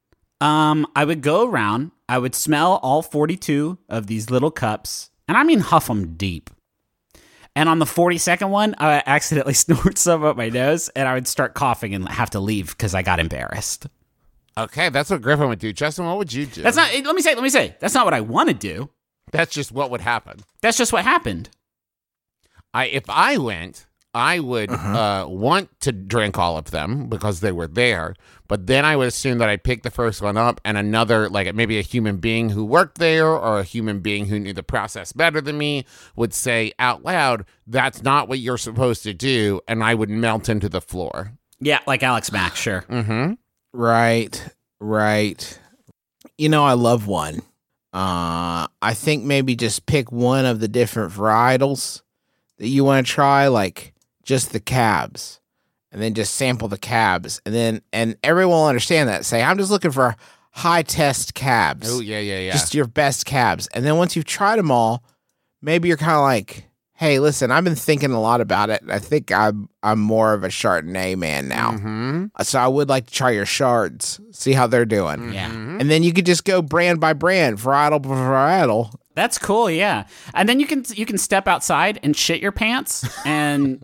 Um, I would go around. I would smell all forty-two of these little cups, and I mean huff them deep. And on the forty-second one, I accidentally snort some up my nose, and I would start coughing and have to leave because I got embarrassed. Okay, that's what Griffin would do. Justin, what would you do? That's not. Let me say. Let me say. That's not what I want to do. That's just what would happen. That's just what happened. I if I went, I would uh, want to drink all of them because they were there. But then I would assume that I'd pick the first one up and another, like maybe a human being who worked there or a human being who knew the process better than me would say out loud, that's not what you're supposed to do. And I would melt into the floor. Yeah, like Alex Mack. Sure. Mm-hmm. Right, right. You know, I love one. Uh, I think maybe just pick one of the different varietals that you want to try, like just the cabs, and then just sample the cabs, and then and everyone will understand that. Say, I'm just looking for high test cabs. Oh, yeah, yeah, yeah. Just your best cabs. And then once you've tried them all, maybe you're kind of like, hey, listen, I've been thinking a lot about it. I think I'm I'm more of a Chardonnay man now. Mm-hmm. So I would like to try your Chards, see how they're doing. Yeah. And then you could just go brand by brand, varietal by varietal. That's cool, yeah. And then you can you can step outside and shit your pants. And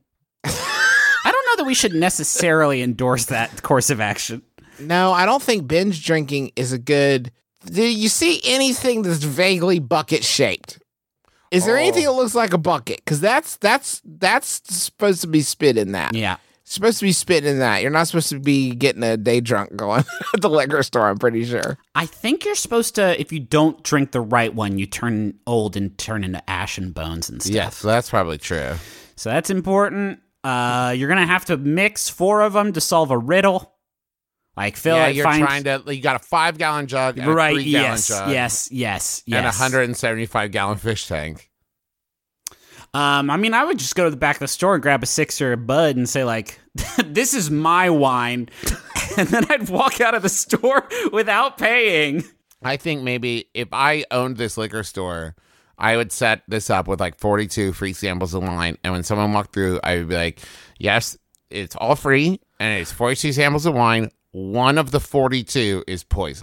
I don't know that we should necessarily endorse that course of action. No, I don't think binge drinking is a good... Do you see anything that's vaguely bucket shaped? Is there Oh. anything that looks like a bucket? Because that's that's that's supposed to be spit in that. Yeah. Supposed to be spitting in that. You're not supposed to be getting a day drunk going at the liquor store, I'm pretty sure. I think you're supposed to, if you don't drink the right one, you turn old and turn into ash and bones and stuff. Yes, that's probably true. So that's important. Uh, you're going to have to mix four of them to solve a riddle. Like, Phil, yeah, I you're find... trying to, you got a five gallon jug and right, a three gallon yes, jug. yes, yes, yes. And a one hundred seventy-five gallon fish tank. Um, I mean, I would just go to the back of the store and grab a six or a bud and say, like, this is my wine. And then I'd walk out of the store without paying. I think maybe if I owned this liquor store, I would set this up with like forty-two free samples of wine. And when someone walked through, I would be like, yes, it's all free. And it's forty-two samples of wine. One of the forty-two is poisoned.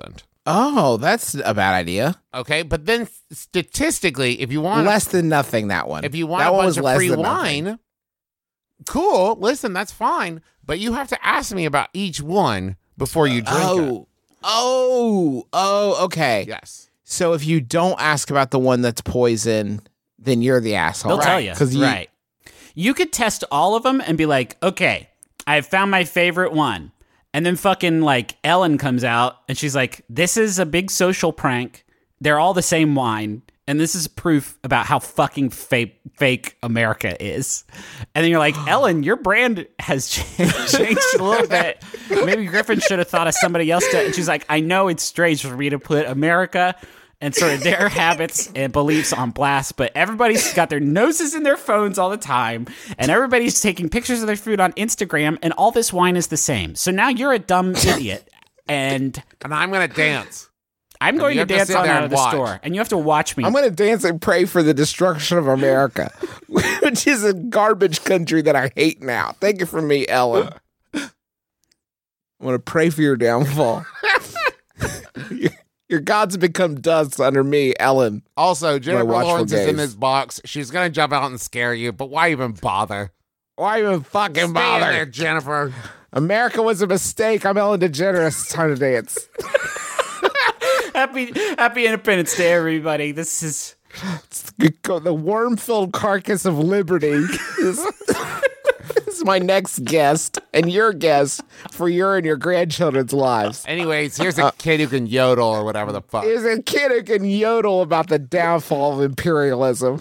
Oh, that's a bad idea. Okay, but then statistically, if you want Less than nothing, that one. if you want that a one bunch was of less free than nothing. wine, cool. Listen, that's fine. But you have to ask me about each one before you drink it. Oh, oh, oh, okay. Yes. So if you don't ask about the one that's poison, then you're the asshole. They'll tell you. 'Cause you, Right. You could test all of them and be like, okay, I found my favorite one. And then fucking like Ellen comes out and she's like, this is a big social prank. They're all the same wine. And this is proof about how fucking fake, fake America is. And then you're like, Ellen, your brand has changed, changed a little bit. Maybe Griffin should have thought of somebody else to. And she's like, I know it's strange for me to put America and sort of their habits and beliefs on blast, but everybody's got their noses in their phones all the time, and everybody's taking pictures of their food on Instagram, and all this wine is the same. So now you're a dumb idiot, and And I'm going to dance. I'm going you to have to dance sit on there out and of the watch. store, and you have to watch me. I'm going to dance and pray for the destruction of America, which is a garbage country that I hate now. Take it from me, Ellen. I'm going to pray for your downfall. your, your gods have become dust under me, Ellen. Also, Jennifer watchful Lawrence is in gaze. this box. She's going to jump out and scare you, but why even bother? Why even fucking Stay in bother? there, Jennifer. America was a mistake. I'm Ellen DeGeneres. It's time to dance. happy, happy Independence Day, everybody. This is The worm-filled carcass of liberty is, is my next guest and your guest for your and your grandchildren's lives. Anyways, here's a kid who can yodel or whatever the fuck. There's a kid who can yodel about the downfall of imperialism.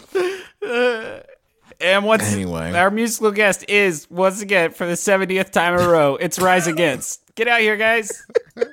And once Anyway. our musical guest is, once again, for the seventieth time in a row, it's Rise Against. Get out here, guys.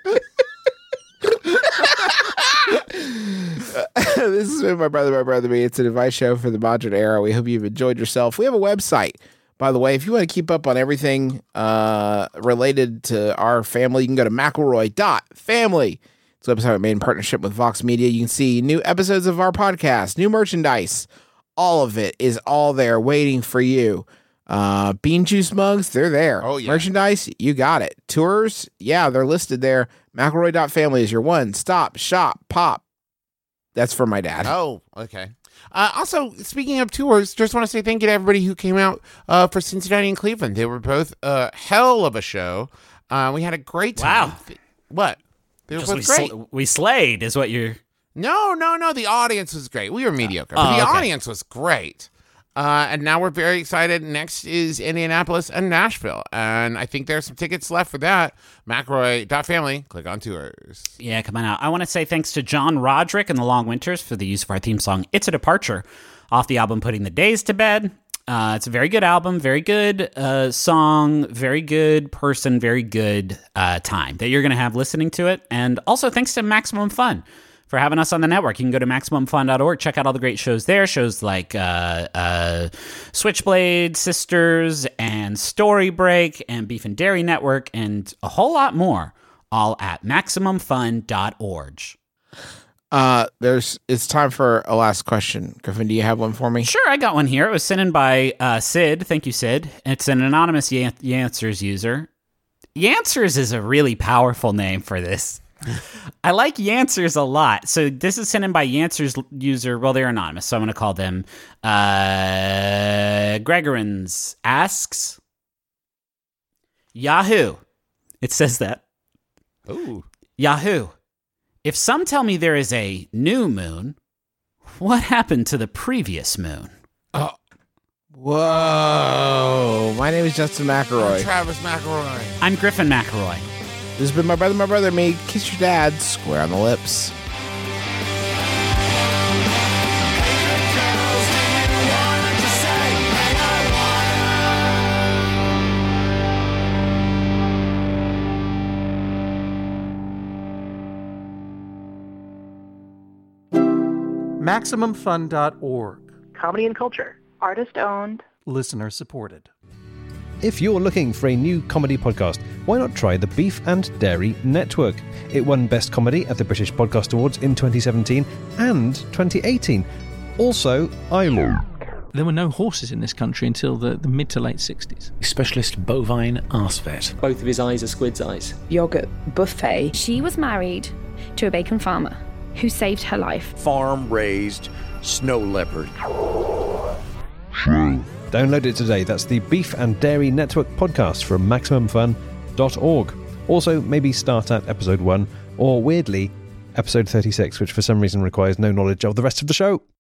This has been My Brother, My Brother, Me. It's an advice show for the modern era. We hope you've enjoyed yourself. We have a website, by the way. If you want to keep up on everything uh, related to our family, you can go to McElroy dot family. It's a website made in partnership with Vox Media. You can see new episodes of our podcast, new merchandise. All of it is all there waiting for you. Uh, bean juice mugs, they're there. Oh, yeah. Merchandise, you got it. Tours, yeah, they're listed there. McElroy dot family is your one-stop shop pop. That's for my dad. Oh, okay. Uh, also, speaking of tours, just want to say thank you to everybody who came out uh, for Cincinnati and Cleveland. They were both a hell of a show. Uh, we had a great time. Wow. What? They were Just both we, great. sl- we slayed, is what you're. No, no, no. The audience was great. We were mediocre, Oh, but the okay. audience was great. Uh, and now we're very excited. Next is Indianapolis and Nashville. And I think there's some tickets left for that. McElroy dot family. Click on tours. Yeah, come on out. I want to say thanks to John Roderick and the Long Winters for the use of our theme song, It's a Departure, off the album Putting the Days to Bed. Uh, it's a very good album, very good uh, song, very good person, very good uh, time that you're going to have listening to it. And also thanks to Maximum Fun for having us on the network. You can go to maximum fun dot org, check out all the great shows there. Shows like uh, uh, Switchblade Sisters and Story Break and Beef and Dairy Network and a whole lot more, all at maximum fun dot org. Uh, there's. It's time for a last question. Griffin, do you have one for me? Sure, I got one here. It was sent in by uh, Sid. Thank you, Sid. It's an anonymous Yan- Yanswers user. Yanswers is a really powerful name for this. I like Yanswers a lot. So this is sent in by Yanswers user. Well, they're anonymous, so I'm going to call them uh, Gregorins. Asks Yahoo. It says that. Ooh. Yahoo. If some tell me there is a new moon, what happened to the previous moon? Whoa. My name is Justin McElroy. Travis McElroy. I'm Griffin McElroy. This has been My Brother, My Brother, Me. Kiss your dad square on the lips. maximum fun dot org. Comedy and culture. Artist owned. Listener supported. If you're looking for a new comedy podcast, why not try the Beef and Dairy Network? It won Best Comedy at the British Podcast Awards in twenty seventeen and twenty eighteen. Also, I love. There were no horses in this country until the, the mid to late sixties. Specialist bovine arse vet. Both of his eyes are squid's eyes. Yogurt buffet. She was married. to a bacon farmer who saved her life. Farm-raised snow leopard. Download it today. That's the Beef and Dairy Network podcast from maximum fun dot org. Also, maybe start at episode one, or weirdly, episode thirty-six, which for some reason requires no knowledge of the rest of the show.